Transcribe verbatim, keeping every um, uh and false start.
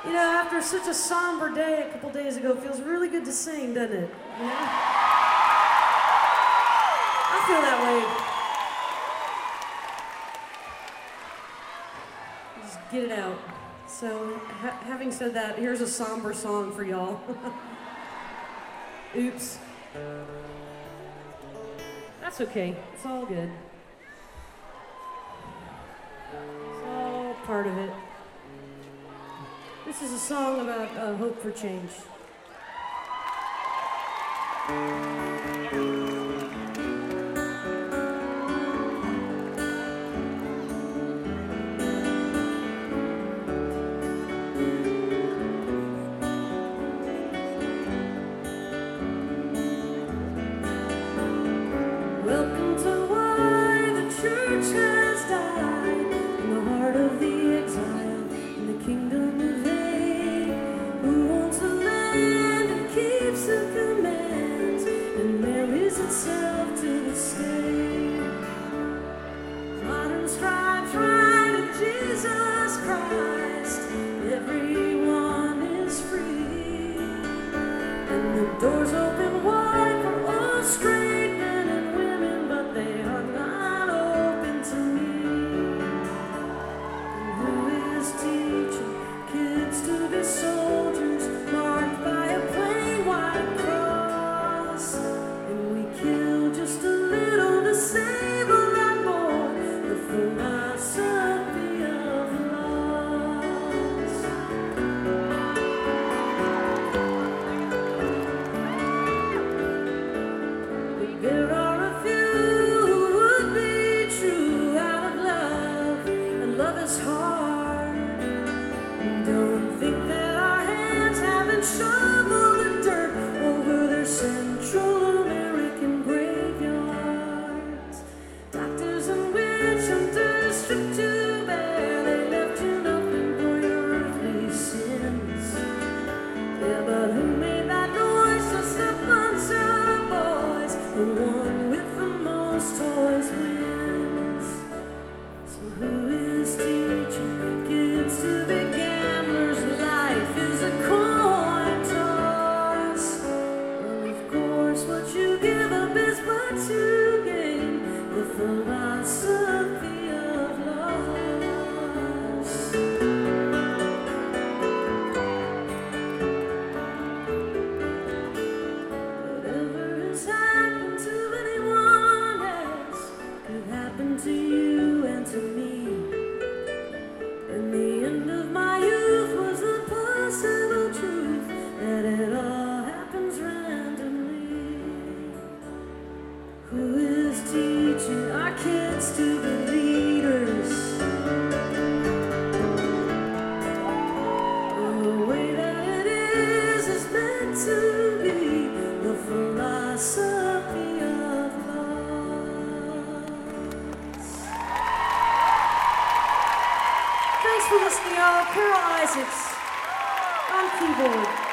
You know, after such a somber day a couple days ago, it feels really good to sing, doesn't it? You know? I feel that way. Just get it out. So, ha having said that, here's a somber song for y'all. Oops. That's okay. It's all good. It's all part of it. This is a song about uh, hope for change. Welcome to why the church has died in the heart of the exile in the kingdom of hate. Who owns the land and keeps the commands and marries itself to the state? Modern stripes right at Jesus Christ. Everyone is free, and the doors open wide for all straight men and women, but they are not open to me. And who is teaching kids to be soldiers marked by a plain white cross? And we kill just a little to save a lot more. The philosophy of loss. But there are a few who would be true out of love, and love is hard. Don't think that our hands haven't shoveled the dirt over their Central American graveyards. Doctors and witch hunters stripped to bare, they left you nothing for your earthly sins. Yeah, but who made that noise? Just a bunch of boys. The one with the most toys wins. So who is teaching kids to be gamblers? Life is a coin toss. Well, of course, what you give up is what you gain. The philosophy of loss. Whatever has happened to anyone else could happen to you and to me. And the end of my youth was the possible truth that it all happens randomly. Who is teaching our kids to be leaders? The way that it is is meant to be. The philosophy of loss. Thanks for listening, y'all. Carol Isaacs on keyboard.